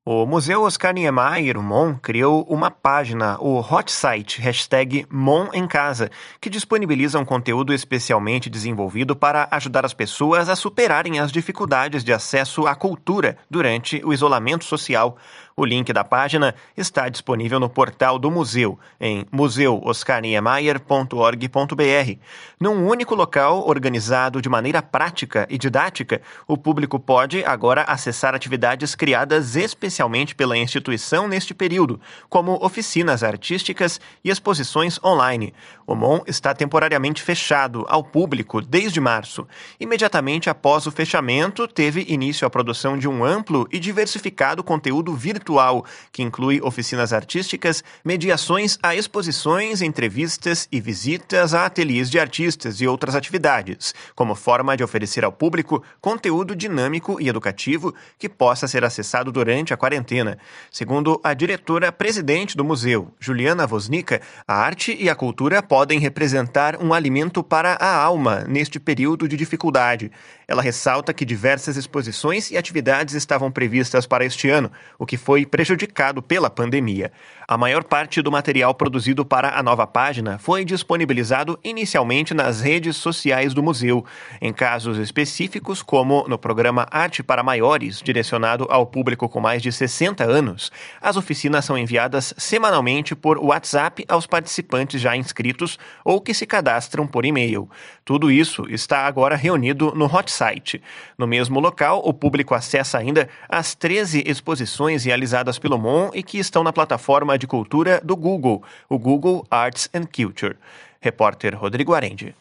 O Museu Oscar Niemeyer, o MON, criou uma página, o Hot Site, #MON em Casa, que disponibiliza um conteúdo especialmente desenvolvido para ajudar as pessoas a superarem as dificuldades de acesso à cultura durante o isolamento social. O link da página está disponível no portal do museu, em museuoscarniemeyer.org.br. Num único local, organizado de maneira prática e didática, o público pode agora acessar atividades criadas especialmente pela instituição neste período, como oficinas artísticas e exposições online. O MON está temporariamente fechado ao público desde março. Imediatamente após o fechamento, teve início a produção de um amplo e diversificado conteúdo virtual, que inclui oficinas artísticas, mediações a exposições, entrevistas e visitas a ateliês de artistas e outras atividades, como forma de oferecer ao público conteúdo dinâmico e educativo que possa ser acessado durante a quarentena. Segundo a diretora-presidente do museu, Juliana Woznica, a arte e a cultura podem representar um alimento para a alma neste período de dificuldade. Ela ressalta que diversas exposições e atividades estavam previstas para este ano, o que foi prejudicado pela pandemia. A maior parte do material produzido para a nova página foi disponibilizado inicialmente nas redes sociais do museu. Em casos específicos, como no programa Arte para Maiores, direcionado ao público com mais de 60 anos, as oficinas são enviadas semanalmente por WhatsApp aos participantes já inscritos ou que se cadastram por e-mail. Tudo isso está agora reunido no Hot Site. No mesmo local, o público acessa ainda as 13 exposições realizadas pelo MON e que estão na plataforma de cultura do Google, o Google Arts and Culture. Repórter Rodrigo Arendi.